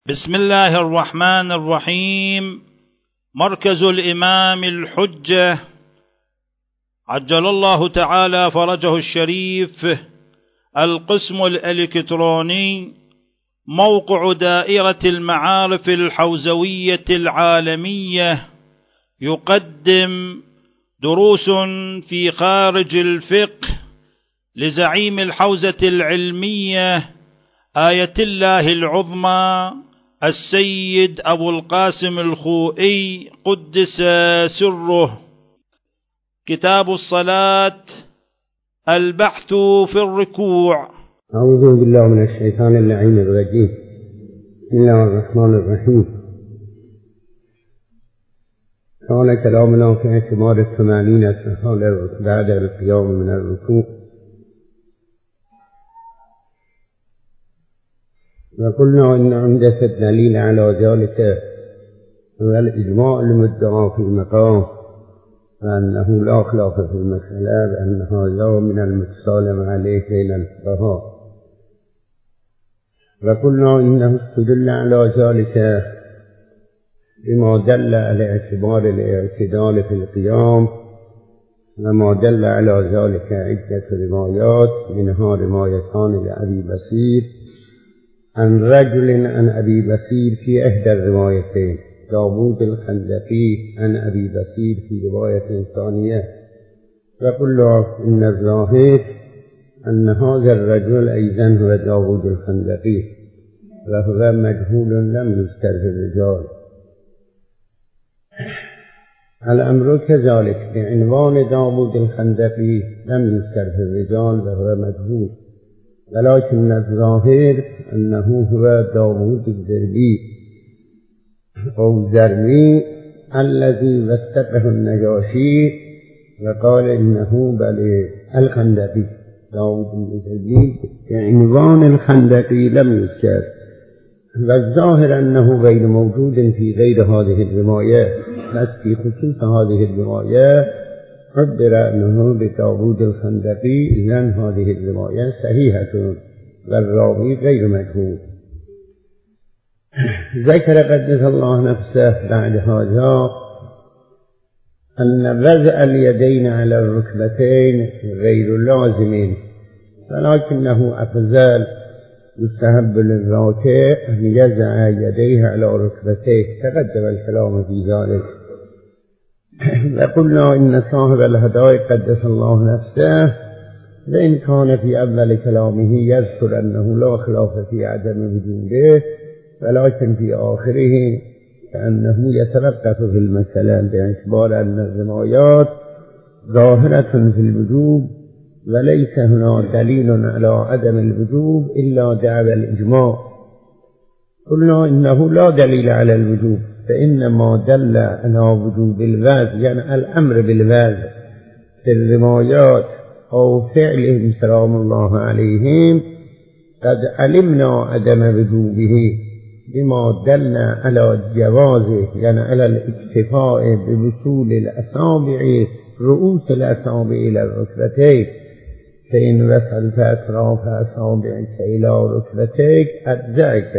بسم الله الرحمن الرحيم. مركز الإمام الحجة عجل الله تعالى فرجه الشريف، القسم الإلكتروني، موقع دائرة المعارف الحوزوية العالمية، يقدم دروس في خارج الفقه لزعيم الحوزة العلمية آية الله العظمى السيد أبو القاسم الخوئي قدس سره. كتاب الصلاة، البحث في الركوع. أعوذ بالله من الشيطان اللعين الرجيم. بسم الله الرحمن الرحيم. كان كلامنا في اعتبار الثمانين بعد القيام من الركوع، وقلنا إن عمدة الدليل على ذلك هو الإجماع المدعى في المقام، وأنه لا خلاف في المسألة بأن هذا من المتسالم عليه بين الفقهاء. وقلنا إنه استدل على ذلك بما دل على اعتبار الاعتدال في القيام، وما دل على ذلك عدة روايات، منها روايتان لأبي بصير عن رجل عن أبي بصير في إحدى الروايتين، داود الخندقي عن أبي بصير في رواية ثانية. وقلنا إن الظاهر أن هذا الرجل أيضا هو داود الخندقي، وهو مجهول لم يذكر في الرجال. الأمر كذلك بعنوان داود الخندقي لم يذكر في الرجال وهو مجهول، ولكن الظاهر أنه هو داود الزربي أو زرمي الذي وثقه النجاشي وقال إنه بل الخندقي. داود الزربي بعنوان الخندقي لم يذكر، والظاهر أنه غير موجود في غير هذه الرواية، بس في خصوص هذه الرواية عبر أنه بداود الخندقي، إذن هذه الرواية صحيحة والراوي غير مجهول. ذكر قدس الله نفسه بعد هذا أن وضع اليدين على الركبتين غير لازم، ولكنه أفضل يستحب للراكع أن يضع يديه على ركبتيه، تقدم الكلام في ذلك. وقلنا إن صاحب الهدايا قدس الله نفسه وإن كان في أول كلامه يذكر أنه لا خلاف في عدم وجوده، ولكن في آخره كأنه يتوقف في المسألة باعتبار أن الروايات ظاهرة في الوجوب، وليس هنا دليل على عدم الوجوب إلا دعوى الإجماع. قلنا إنه لا دليل على الوجوب، فإنما دل على وجوب الوضع، يعني الأمر بالوضع في الروايات أو فعلهم سلام الله عليهم، قد علمنا عدم وجوبه بما دل على جوازه، يعني على الاكتفاء بوصول الأصابع رؤوس الأصابع إلى الركبتين، فإن وصلت أطراف أصابعك إلى ركبتيك أجزأك.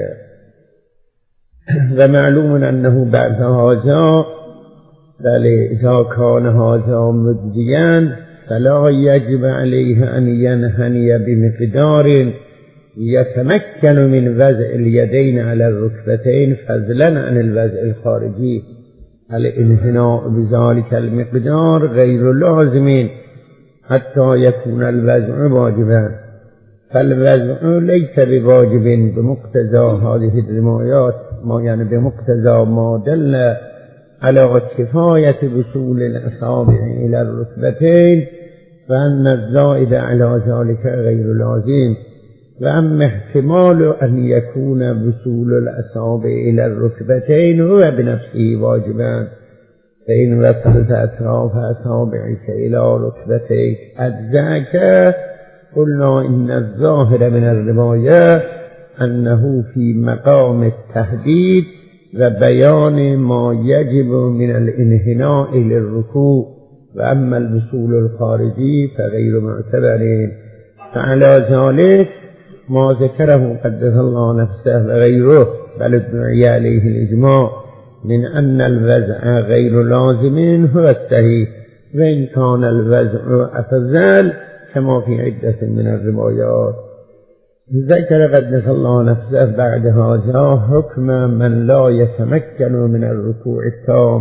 ومعلوم أنه بعد هذا بل إذا كان هذا مجديا فلا يجب عليه أن ينحني بمقدار يتمكن من وضع اليدين على الركبتين فضلا عن الوضع الخارجي. الانحناء بذلك المقدار غير لازم حتى يكون الوضع واجبا، فالوضع ليس بواجب بمقتضى هذه الروايات، يعني بمقتضى ما دل على كفاية وصول الأصابع إلى الركبتين، فأن الزائد على ذلك غير لازم. وأما احتمال أن يكون وصول الأصابع إلى الركبتين هو بنفسه واجبا، فإن وصلت أطراف أصابعك إلى ركبتيك أجزأك. قلنا إن الظاهر من الرواية أنه في مقام التهديد وبيان ما يجب من الانحناء للركوع، وأما الوصول الخارجي فغير معتبر. فعلى ذلك ما ذكره قدس الله نفسه وغيره بل ادعي عليه الإجماع من أن الوضع غير لازم هو الصحيح، وإن كان الوضع أفضل كما في عدة من الروايات. ذكر قدس الله نفسه بعد هذا حكم من لا يتمكن من الركوع التام،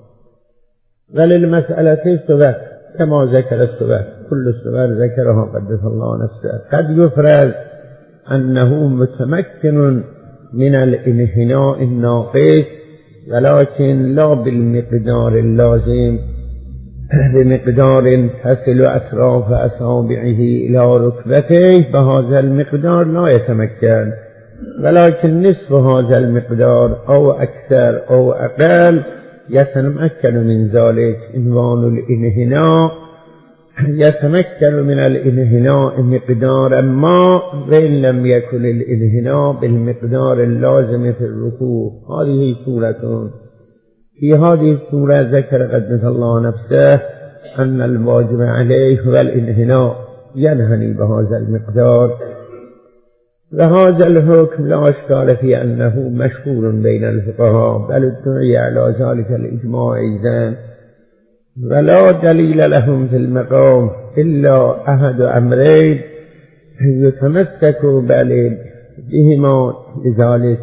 وللمسألة صور كما ذكر الصور، كل الصور ذكرها قدس الله نفسه. قد يفرض أنه متمكن من الانحناء الناقص، ولكن لا بالمقدار اللازم، بمقدار تصل أطراف أصابعه إلى ركبتيه، بهذا المقدار لا يتمكن، ولكن نصف هذا المقدار أو أكثر أو أقل يتمكن من ذلك. عنوان الانحناء يتمكن من الانحناء مقدارا ما، وإن لم يكن الانحناء بالمقدار اللازم في الركوع. هذه سورة. في هذه السورة ذكر قدس الله نفسه أن الواجب عليه هو الانحناء، ينحني بهذا المقدار، وهذا الحكم لا أشكال في أنه مشهور بين الفقهاء، بل ادعي على ذلك الإجماع أيضا، ولا دليل لهم في المقام إلا أحد أمرين يتمسك بهما لذلك.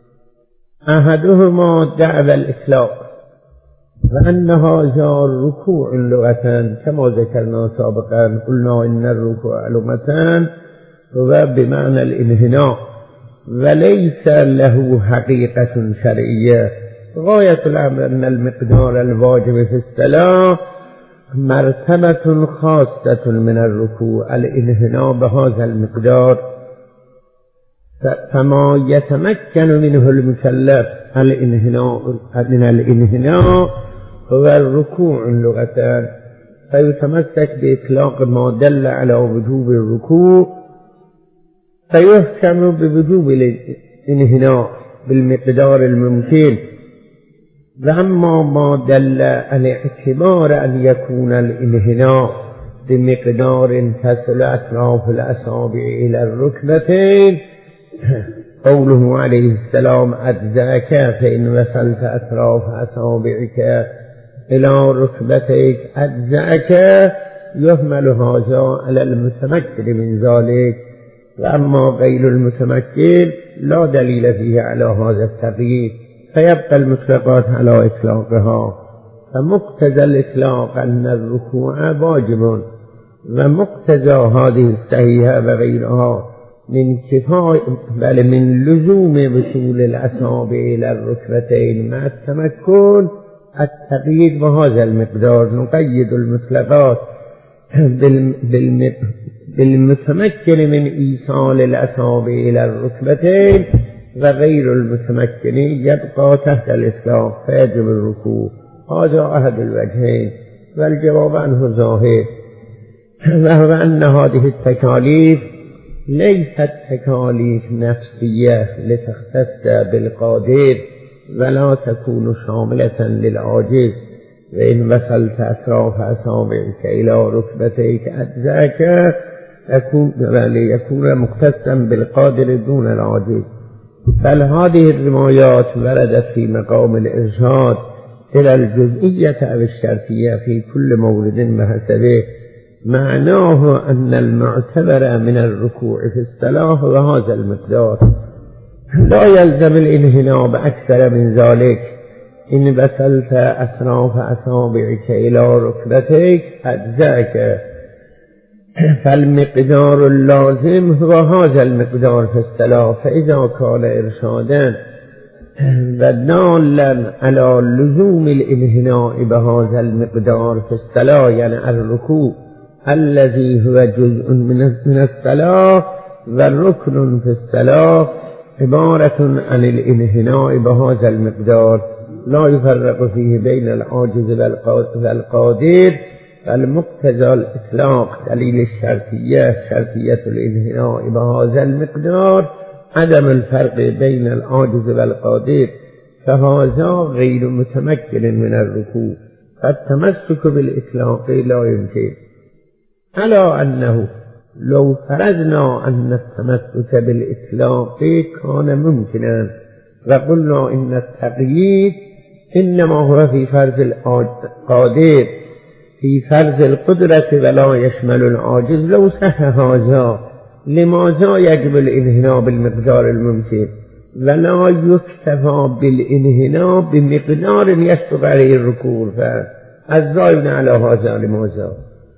أحدهما دعوى الإطلاق، وأن هذا الركوع لغة كما ذكرنا سابقا، قلنا إن الركوع لغة هو بمعنى الانحناء، وليس له حقيقة شرعية. غاية الأمر أن المقدار الواجب في الصلاة مرتبة خاصة من الركوع، الانحناء بهذا المقدار، فما يتمكن منه المكلف من الانحناء هو الركوع لغة، فيتمسك بإطلاق ما دل على وجوب الركوع، فيحكم بوجوب الانحناء بالمقدار الممكن. وأما ما دل على اعتبار أن يكون الانحناء بمقدار تصل أطراف الأصابع إلى الركبتين، قوله عليه السلام أجزأك فإن وصلت أطراف أصابعك إلى ركبتيك أجزأك، يحمل هذا على المتمكن من ذلك، وأما غير المتمكن لا دليل فيه على هذا التقييد، فيبقى المطلقات على إطلاقها. فمقتضى الإطلاق أن الركوع واجب، ومقتضى هذه الصحيحة وغيرها من كفاية بل من لزوم وصول الأصابع إلى الركبتين مع التمكن التقييد بهذا المقدار. نقيد المطلقات بالمتمكن من إيصال الأصابع إلى الركبتين، وغير المتمكن يبقى تحت الإطلاق فيجب الركوع. هذا أحد الوجهين، والجواب عنه ظاهر، وهو أن هذه التكاليف ليست تكاليف نفسية لتختص بالقادر، ولا تكون شاملة للعاجز. وإن وصلت أطراف أصابعك إلى ركبتيك أجزاك يكون مختصا بالقادر دون العاجز. بل هذه الروايات وردت في مقام الإرشاد إلى الجزئية أو الشرطية في كل مورد بحسبه. معناه أن المعتبر من الركوع في الصلاة هو هذا المقدار، لا يلزم الانحناء بأكثر من ذلك. إن وصلت أطراف أصابعك إلى ركبتيك أجزاك، فالمقدار اللازم هو هذا المقدار في الصلاة. فإذا كان إرشادا ودالا على لزوم الانحناء بهذا المقدار في الصلاة، يعني الركوع الذي هو جزء من الصلاة والركن في الصلاة عبارة عن الانحناء بهذا المقدار، لا يفرق فيه بين العاجز والقادر. المقتضى الإطلاق دليل الشرطية، شرطية الانحناء بهذا المقدار، عدم الفرق بين العاجز والقادر، فهذا غير متمكن من الركوع، فالتمسك بالإطلاق لا يمكن. على أنه لو فرضنا أن التمسك بالإطلاق كان ممكنا، وقلنا إن التقييد إنما هو في فرض القادر في فرض القدرة ولا يشمل العاجز. لو صح هذا لماذا يجب الانحناء بالمقدار الممكن ولا يكتفى بالانحناء بمقدار يسبق عليه الركوع؟ فالزائد على هذا لماذا؟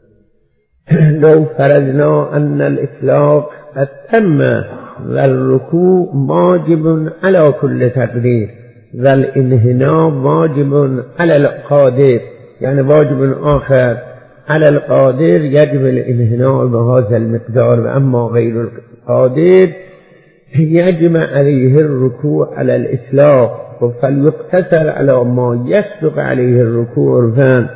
لو فرضنا أن الإطلاق التم والركوع واجب على كل تقدير والانحناء واجب على القادر، يعني واجب آخر على القادر يجب الانحناء بهذا المقدار، وأما غير القادر يجب عليه الركوع على الإطلاق، فليقتصر على ما يسبق عليه الركوع.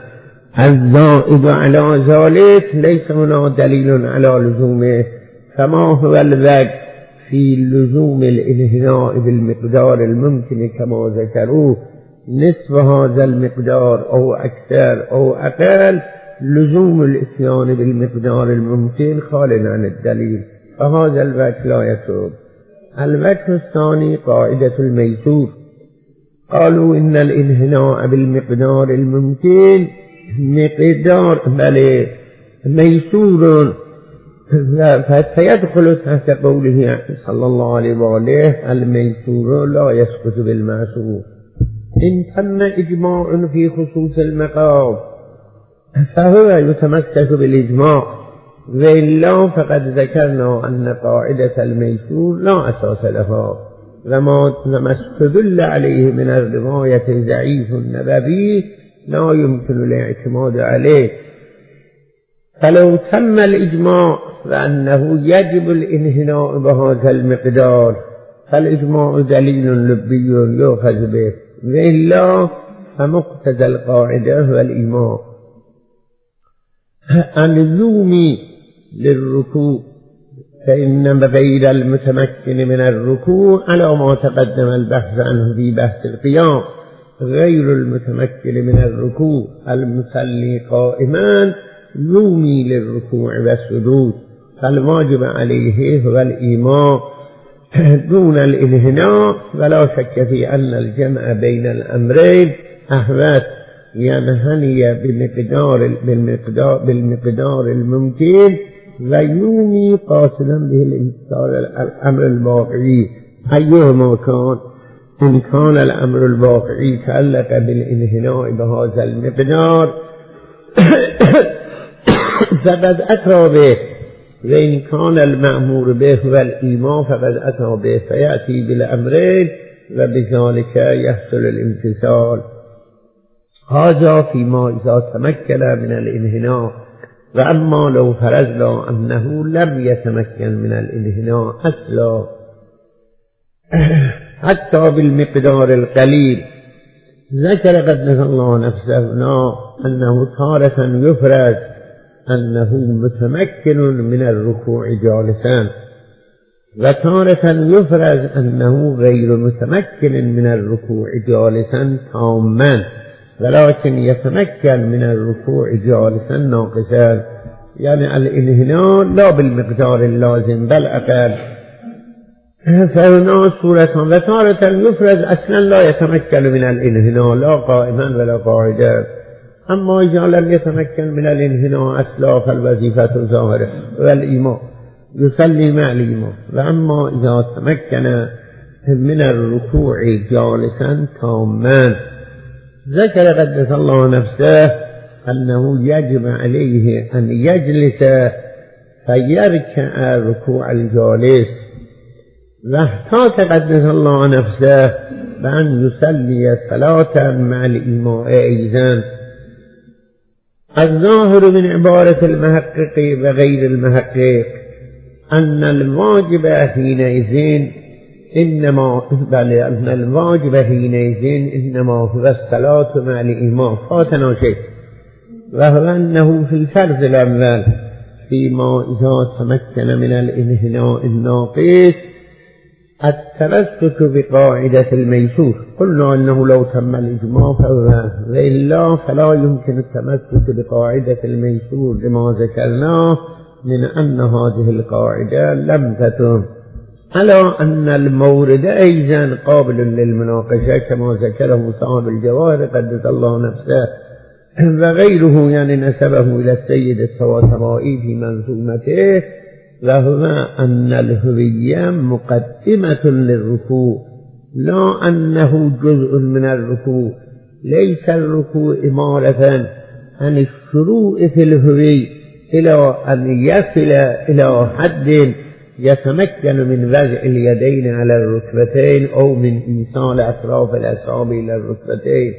الزائد على ذلك ليس هنا دليل على لزومه، فما هو الوجه في لزوم الانحناء بالمقدار الممكن كما ذكروه نصف هذا المقدار أو أكثر أو أقل؟ لزوم الاتيان بالمقدار الممكن خال عن الدليل، فهذا الوجه لا يسوغ. الوجه الثاني قاعدة الميسور. قالوا إن الانحناء بالمقدار الممكن مقدار بل ميسور، فيدخل تحت قوله صلى الله عليه وآله الميسور لا يسقط بالمعسور. إن تم إجماع في خصوص المقام فهو يتمسك بالإجماع، وإلا فقد ذكرنا أن قاعدة الميسور لا أساس لها، وما استدل عليه من الرواية الضعيف النبوي لا يمكن الاعتماد عليه. فلو تم الإجماع وأنه يجب الانحناء بهذا المقدار فالإجماع دليل لبي يؤخذ به، وإلا فمقتضى القاعدة هو الإيمان. اللزوم للركوع فإن غير المتمكن من الركوع على ما تقدم البحث عنه في بحث القيام، غير المتمكن من الركوع المصلي قائما يومي للركوع والسجود، فالواجب عليه هو الإيمان دون الانحناء. ولا شك في أن الجمع بين الأمرين أحوط، ينحني بالمقدار الممكن ويومي قاصدا به الأمر الواقعي أيهما كان. إن كان الأمر الواقعي تعلق بالانحناء بهذا المقدار فقد أتى به، وإن كان المأمور به هو الإيمان فقد أتى به، فيأتي بالأمرين وبذلك يحصل الامتثال. هذا فيما إذا تمكن من الانحناء. وأما لو فرضنا أنه لم يتمكن من الانحناء أصلا حتى بالمقدار القليل، ذكر قدس الله نفسه أنه تارة يفرض أنه متمكن من الركوع جالسا، وتارة يفرض أنه غير متمكن من الركوع جالسا تاما، ولكن يتمكن من الركوع جالسا ناقصا، يعني الانحناء لا بالمقدار اللازم بل أقل. فهنا صورة وتارة يفرض أصلا لا يتمكن من الانحناء لا قائما ولا قاعدا. أما إذا لم يتمكن من الانحناء أصلا فالوظيفة ظاهرة والإيمان يصلي مع الإيمان. وأما إذا تمكن من الركوع جالسا تاما، ذكر قدس الله نفسه أنه يجب عليه أن يجلس فيركع ركوع الجالس، واحتاط قدس الله نفسه بأن يصلي صلاة مع الإمام أيضا. الظاهر من عبارة المحقق وغير المحقق أن الواجب حينئذ إنما هو الصلاة مع الإمام. فاتنا شيء، وهو أنه في الفرض الأول فيما إذا تمكن من الانحناء الناقص التمسك بقاعدة الميسور. قلنا أنه لو تم الإجماع فهو، وإلا فلا يمكن التمسك بقاعدة الميسور لما ذكرناه من أن هذه القاعدة لم تتم. على أن المورد أيضا قابل للمناقشة كما ذكره صاحب الجواهر قدس الله نفسه وغيره، يعني نسبه إلى السيد الطباطبائي في منظومته، وهو أن الهوية مقدمة للركوع لا أنه جزء من الركوع. ليس الركوع إمارة عن الشروع في الهوية إلى أن يصل إلى حد يتمكن من وضع اليدين على الركبتين أو من إيصال أطراف الأصابع إلى الركبتين.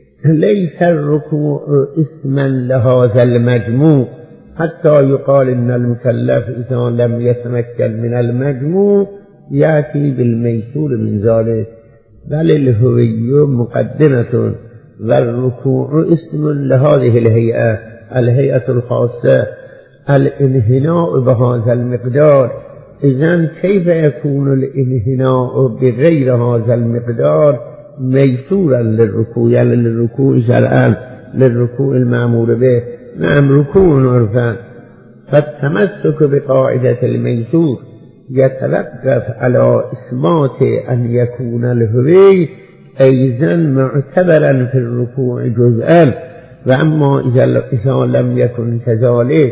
ليس الركوع اسما لهذا المجموع حتى يقال إن المكلف إذا لم يتمكن من المجموع يأتي بالميسور من ذلك، بل الهوية مقدمة والركوع اسم لهذه الهيئة الخاصة، الانحناء بهذا المقدار. إذن كيف يكون الانحناء بغير هذا المقدار ميسورا للركوع؟ يعني للركوع شرعا، للركوع المأمور به. نعم ركوع عرفا. فالتمسك بقاعدة الميسور يتوقف على إثبات أن يكون الهوي أيضا معتبرا في الركوع جزءا، وأما إذا لم يكن كذلك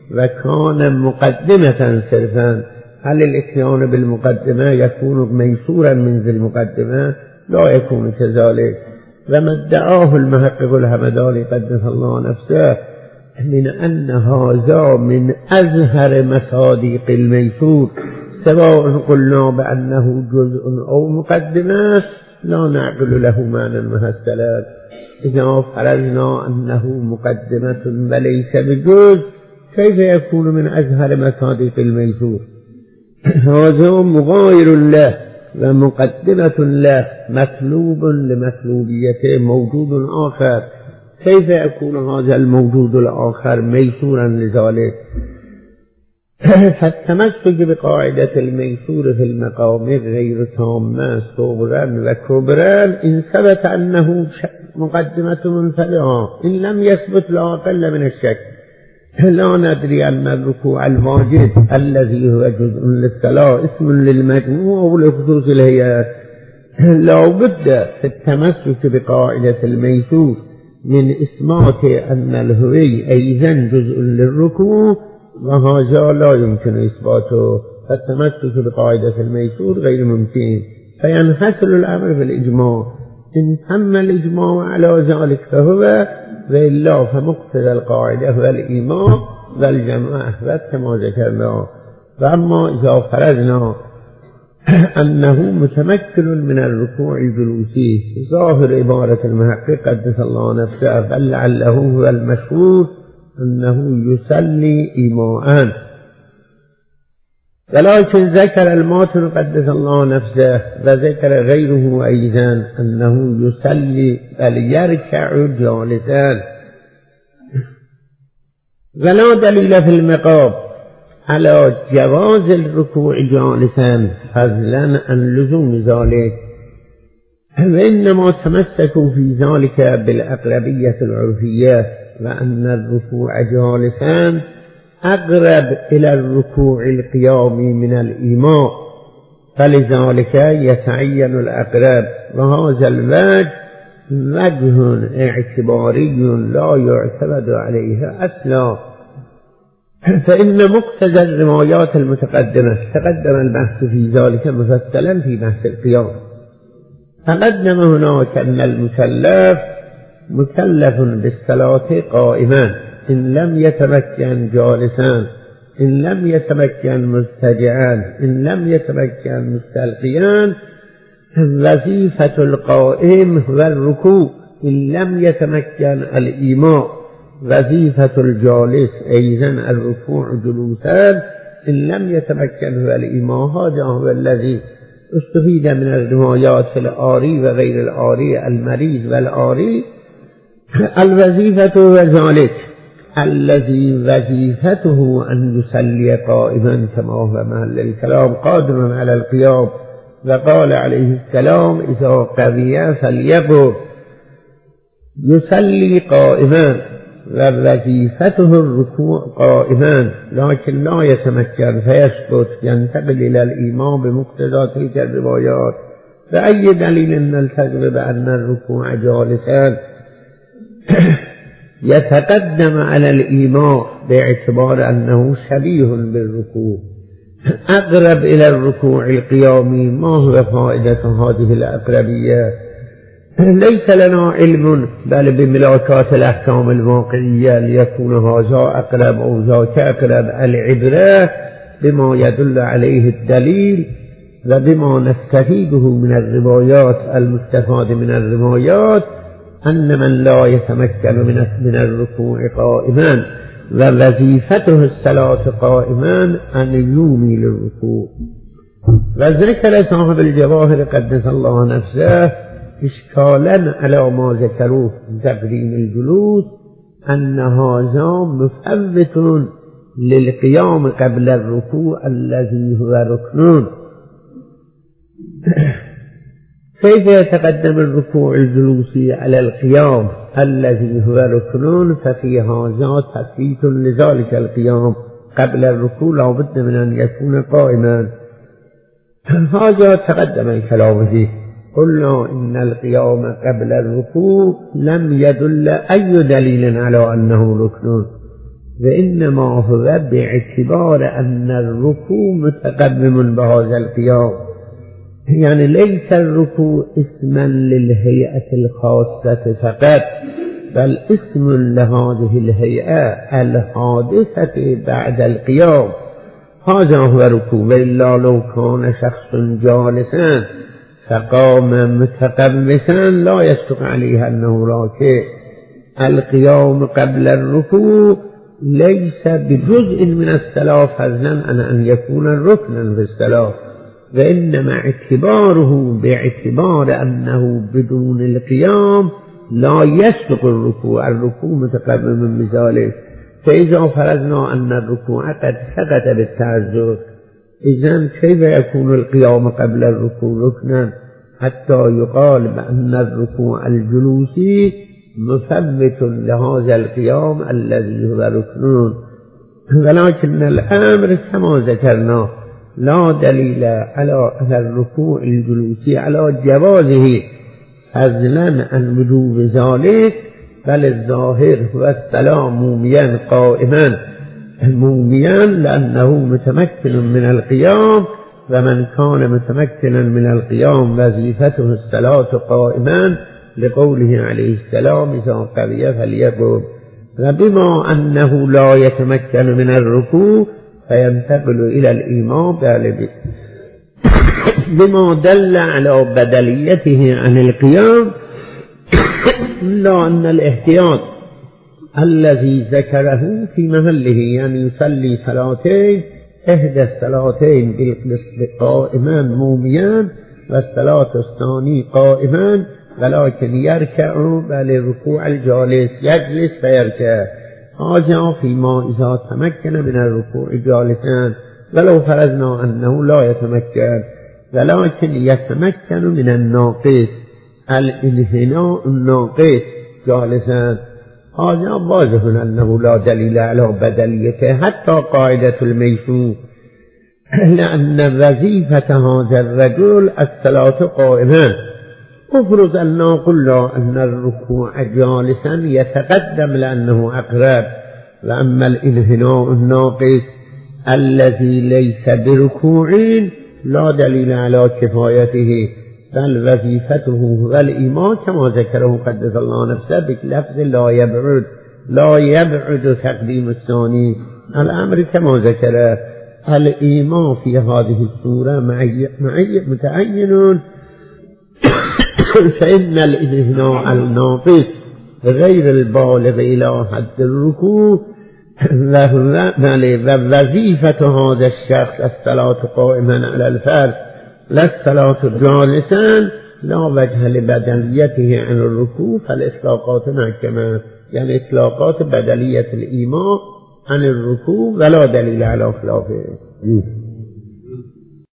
وكان مقدمة صرفا، هل الاتيان بالمقدمة يكون ميسورا من ذي المقدمة؟ لا يكون كذلك. وما ادعاه المحقق الهمداني قدس الله نفسه من أن هذا من أزهر مصادق الميسور، سواء قلنا بأنه جزء أو مقدمة لا نعقل له معنى مهسلا. إذا فرضنا أنه مقدمة وليس بجزء كيف يكون من أزهر مصادق الميسور؟ هذا مغاير له ومقدمة له، مطلوب لمطلوبيته موجود آخر، كيف يكون هذا الموجود الآخر ميسورا لذلك؟ فالتمسك بقاعدة الميسور في المقام غير تامة صغرا وكبرا إن ثبت أنه مقدمة منفرعة، إن لم يثبت لا أقل من الشك. لا ندري أن الركوع الواجب الذي هو جزء للصلاة اسم للمجموع ولخصوص الهيئة. لا بد في التمسك بقاعدة الميسور من إثبات أن الهوي أيضا جزء للركوع، وهذا لا يمكن إثباته. فالتمسك بقاعدة الميسور غير ممكن، فينحصر الأمر في الإجماع. إن تم الإجماع على ذلك فهو، وإلا فمقتضى القاعدة هو الإيمان والجمع أحبت كما ذكرنا. فأما إذا فرضنا أنه متمكن من الركوع جلوسي ظاهر عبارة المحقق قدس الله نفسه، بل لعله هو المشهور أنه يصلي إيماءً. ولكن ذكر الماتن قدس الله نفسه وذكر غيره أيضا أنه يصلي بل يركع جالسا. ولا دليل في المقام على جواز الركوع جالسا فضلا عن لزوم ذلك، وإنما تمسكوا في ذلك بالأقربية العرفية، وأن الركوع جالسا أقرب إلى الركوع القيامي من الإيماء، فلذلك يتعين الأقرب. وهذا الوجه وجه اعتباري لا يعتمد عليه أصلا، فإن مقتضى الروايات المتقدمة تقدم البحث في ذلك مفصلا في بحث القيام. تقدم هناك أن المكلف مكلف بالصلاة قائما إن لم يتمكن جالسا، إن لم يتمكن مضطجعا، إن لم يتمكن مستلقيا. وظيفة القائم هو الركوع إن لم يتمكن الإيماء، وظيفة الجالس أيضا الركوع جلوسا إن لم يتمكن هو الإيماء. هذا هو الذي استفيد من الروايات في الآري وغير الآري، المريض والآري. الوظيفة وذلك الذي وظيفته أن يصلي قائما كما هو محل الكلام قادما على القيام. وقال عليه السلام إذا قوي فليقم، يصلي قائما. ووظيفته الركوع قائما لكن لا يتمكن فيسقط ينتقل إلى الإيمان بمقتضى تلك الروايات. فأي دليل نلتزم بأن الركوع جالسا يتقدم على الإيمان باعتبار أنه شبيه بالركوع أقرب إلى الركوع القيامي؟ ما هو فائدة هذه الأقربية؟ ليس لنا علم بل بملاكات الأحكام الواقعية ليكون هذا أقرب أو ذاك أقرب. العبرة بما يدل عليه الدليل وبما نستفيده من الروايات. المستفاد من الروايات أن من لا يتمكن من الركوع قائما ووظيفته الصلاة قائما أن يومي للركوع. وذكر صاحب الجواهر قدس الله نفسه إشكالا على ما ذكروه من تقديم الجلوس أن هذا مفوت للقيام قبل الركوع الذي هو ركن. كيف يتقدم الركوع الجلوسي على القيام الذي هو ركن؟ ففي هذا تثبيت لذلك القيام قبل الركوع لا بد من أن يكون قائما. هذا تقدم الكلام فيه. قلنا إن القيام قبل الركوع لم يدل أي دليل على أنه ركن، وإنما هو باعتبار أن الركوع متقدم بهذا القيام. يعني ليس الركوع اسما للهيئة الخاصة فقط، بل اسم لهذه الهيئة الحادثة بعد القيام. هذا هو ركوع. وإلا لو كان شخص جالسا فقام متقمسا لا يشتق عليه أنه راكع. القيام قبل الركوع ليس بجزء من الصلاة فضلا عن أن يكون ركنا في الصلاة، وإنما اعتباره باعتبار أنه بدون القيام لا يسبق الركوع. الركوع متقدم بذلك. فإذا فرضنا أن الركوع قد سقط بالتعذر، إذن كيف يكون القيام قبل الركوع ركنا حتى يقال بأن الركوع الجلوسي مثبت لهذا القيام الذي هو ركن؟ ولكن الأمر كما ذكرنا لا دليل على الركوع الجلوسي على جوازه فضلا عن وجوب ذلك، بل الظاهر هو السلام موميا قائما موميا لأنه متمكن من القيام، ومن كان متمكنا من القيام وظيفته الصلاة قائما لقوله عليه السلام إذا قوي فليقم. وبما أنه لا يتمكن من الركوع فينتقل إلى الإيمان بما دل على بدليته عن القيام، إلا أن الاحتياط الذي ذكره في محله، يعني يصلي صلاتين، إحدى الصلاتين قائما موميا والصلاة الثانية قائما، ولكن يركع بل الركوع الجالس يجلس فيركع. هذا فيما إذا تمكن من الركوع جالسا، ولو فرضنا أنه لا يتمكن، ولكن يتمكن من الناقص الانحناء الناقص جالسا، هذا واضح أنه لا دليل على بدليته حتى قاعدة الميسور، لأن وظيفة هذا الرجل الصلاة قائما. افرض أننا قلنا أن الركوع جالسا يتقدم لأنه أقرب، وأما الانحناء الناقص الذي ليس بركوع لا دليل على كفايته، بل وظيفته هو الإيمان كما ذكره قدس الله نفسه بلفظ لا يبعد تقديم الثاني. الأمر كما ذكره الإيمان في هذه السورة متعين، فإن الانحناء الناقص غير البالغ إلى حد الركوع ووظيفة هذا الشخص الصلاة قائما على الفرض لا الصلاة جالسا لا وجه لبدليته عن الركوع، فالإطلاقات محكمة، يعني إطلاقات بدلية الإيمان عن الركوع ولا دليل على خلافه.